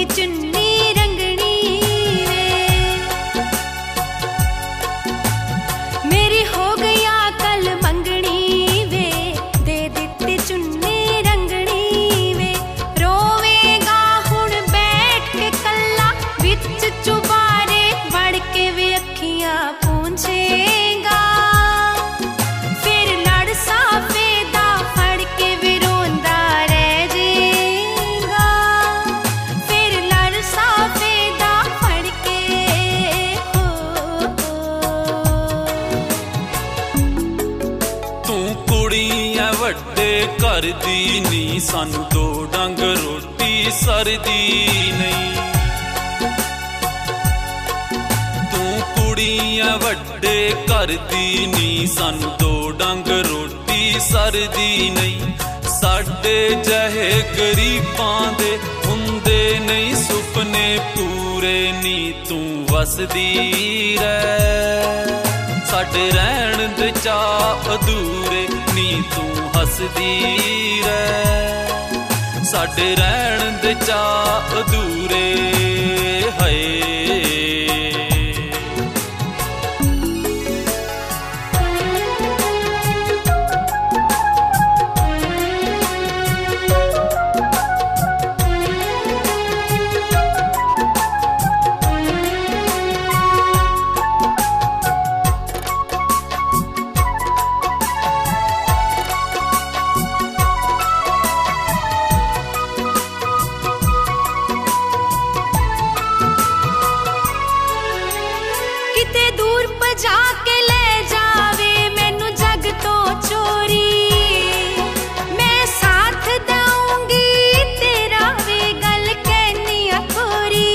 चुन्नी रंगनी वे, मेरी हो गया कल मंगनी वे, दे दित्ती चुन्नी रंगनी वे। रोवेगा हुण बैठ के कल्ला विच चुबारे वड़ के वे अखियां पूंछेगा, फिर लड़ साफे दा फड़ के वे रोंदा रह जेगा, फिर लड़ साफे दा फड़ के हो। तू कुड़ी ऐ वड्डे घर दी नी, सानू दो डंग रोटी सरदी नहीं। वड्डे घर दी नी, सानू दो डंग रोटी सरदी नहीं। साडे जहे गरीबां दे हुंदे नहीं सुपने पूरे नी, तू वसदी रह। साडे रहण दे चा अधूरे नी, तू हसदी रह। साडे रहण दे चा अधूरे है। किते दूर भजा के ले जावे मैनू जग तो चोरी, मैं साथ दूंगी तेरा वे गल कहनी अखोरी।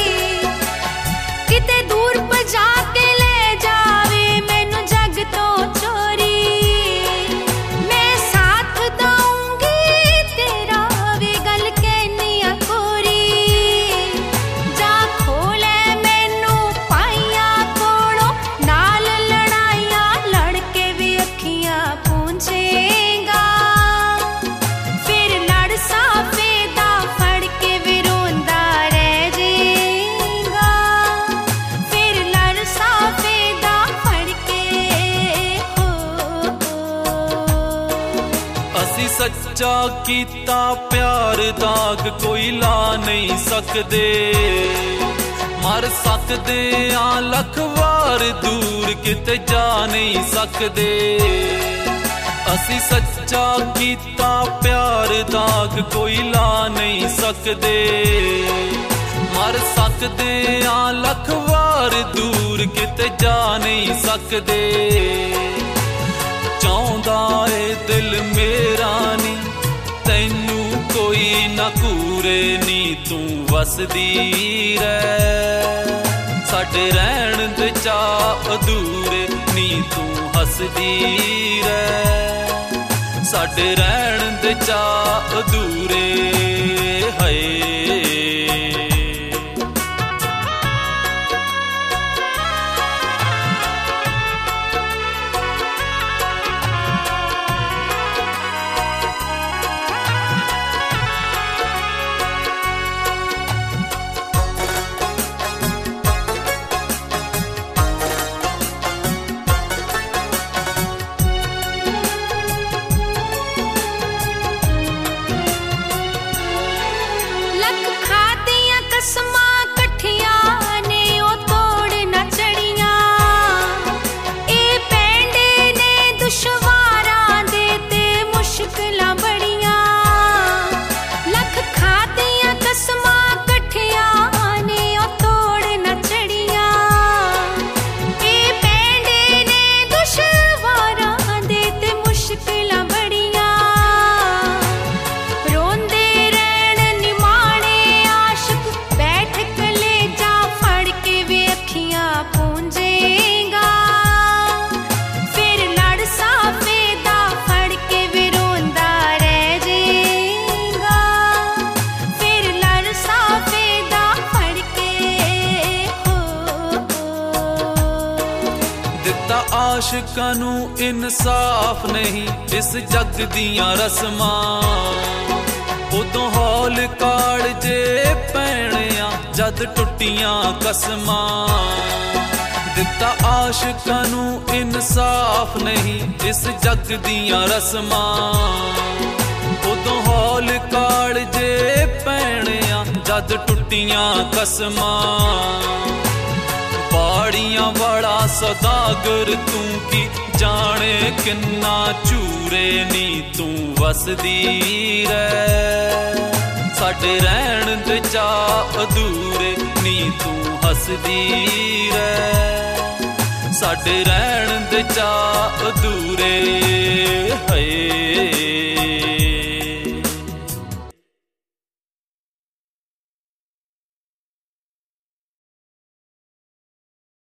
किते दूर भजा के ले जावे मैनू जग तो चोरी, मैं साथ दूंगी तेरा वे गल कहनी अखोरी। जा खोले मैनू पाइया नाल लड़ाइया लड़के भी अखियां पूंछेगा, फिर लड़ साफे दा फड़ के भी रोंदा रह जेगा, फिर लड़ साफे दा फड़ के हो। असी सच्चा कीता प्यार दाग कोई ला नहीं सकदे, मर सकदे आ लख वार दूर किते जा नहीं सकदे। असी सच्चा कीता प्यार दाग कोई ला नहीं सकदे, मर सकदे आ लख वार दूर किते जा नहीं सकदे। चाहुंदा ए दिल मेरा नी, तैनू कोई ना कूरे नी, तू वसदी रह। साडे रहण दे चा अधूरे नी, तू हसदी रह। साडे रहण दे चा अधूरे है। आशिकां नूं इंसाफ नहीं इस जग दियां रस्मां, उदों हौल काल जे पैणे ਜਦ ਟੁੱਟੀਆਂ ਕਸਮਾਂ। ਦਿੱਤਾ ਆਸ਼ਿਕਾਂ ਨੂੰ ਇਨਸਾਫ ਨਹੀਂ ਇਸ ਜੱਗ ਦੀਆਂ ਰਸਮਾਂ। ਉਦੋਂ ਹੌਲ ਕਾਲਜੇ ਪੈਣਿਆ ਜਦ ਟੁੱਟੀਆਂ ਕਸਮਾਂ। ਬਾੜੀਆਂ ਵਾਲਾ ਸੌਦਾਗਰ ਤੂੰ ਕੀ ਜਾਣੇ ਕਿੰਨਾ ਝੂਰੇ ਨੀ ਤੂੰ ਵਸਦੀ ਰਹਿ। ਸਾਡੇ ਰਹਿਣ ਦੇ ਚਾਅ ਅਧੂਰੇ ਨੀ ਤੂੰ ਹੱਸਦੀ ਰਹਿ। ਸਾਡੇ ਰਹਿਣ ਦੇ ਚਾਅ ਅਧੂਰੇ